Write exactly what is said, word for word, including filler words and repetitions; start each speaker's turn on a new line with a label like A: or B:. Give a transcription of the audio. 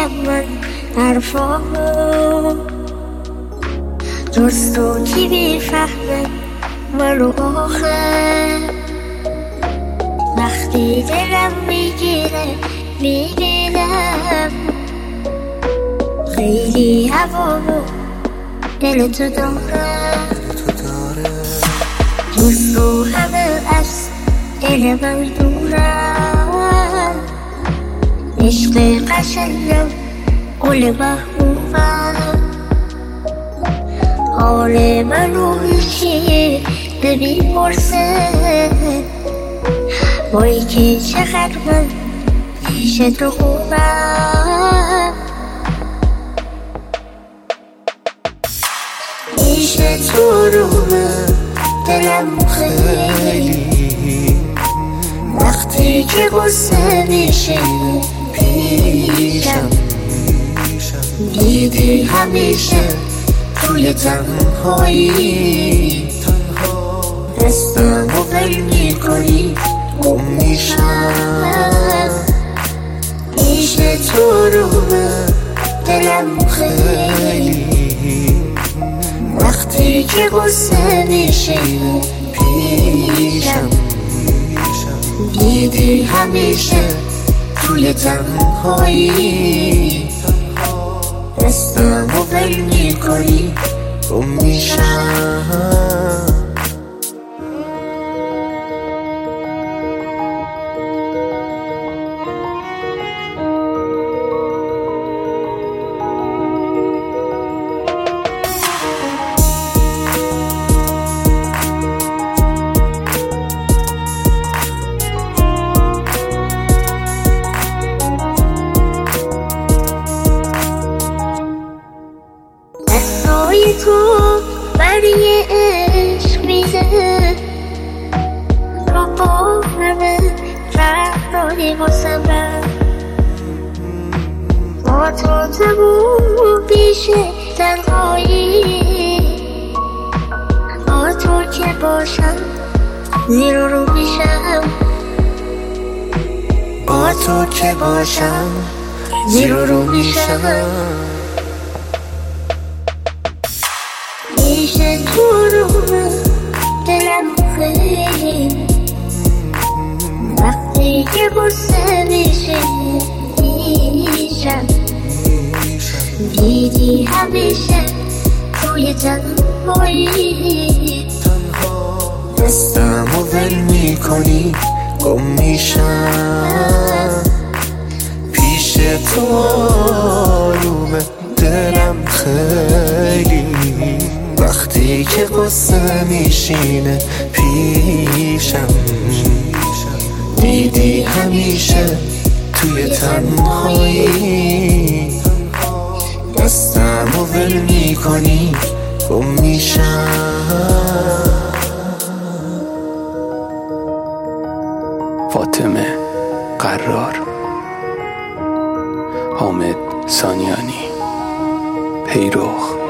A: بگم من حرفامو، جز تو کی میفهمه منو آخه؟ وقتی دلم میگیره میبینم خیلی هوامو دل تو داره، جز تو همه از دل من دورم، عشق قشنگم گل محبوبم، حال منو هیچی نمیپرسه، وای که چقدر من پیش تو خوبم. پیش تو رومه دلم خیلی، وقتی که غصه میشه پیشم، دیدی همیشه توی تنهایی دستمو ول میکنی گم میشم. پیش تو رومه دلم خیلی، وقتی که غصه میشه پیشم، دیدی همیشه توی تنهایی دستمو ول میکنی گم میشم. دستای تو برای عشق میده، رو با همه رفتاری واسم بر، با تو تموم میشه تنهایی، با تو که باشم زیر رو میشم، با تو که باشم زیر رو میشم. پیش تو رومه دلم خیلی، وقتی که غصه میشه پیشم، دیدی همیشه توی تنهایی دستمو ول میکنی گم میشم. پیش تو رومه دلم خیلی، وقتی که غصه میشینه پیشم، دیدی همیشه توی تنهایی دستمو ول میکنی گم میشم.
B: فاطمه قرار، حامد سانیانی، پیروخ.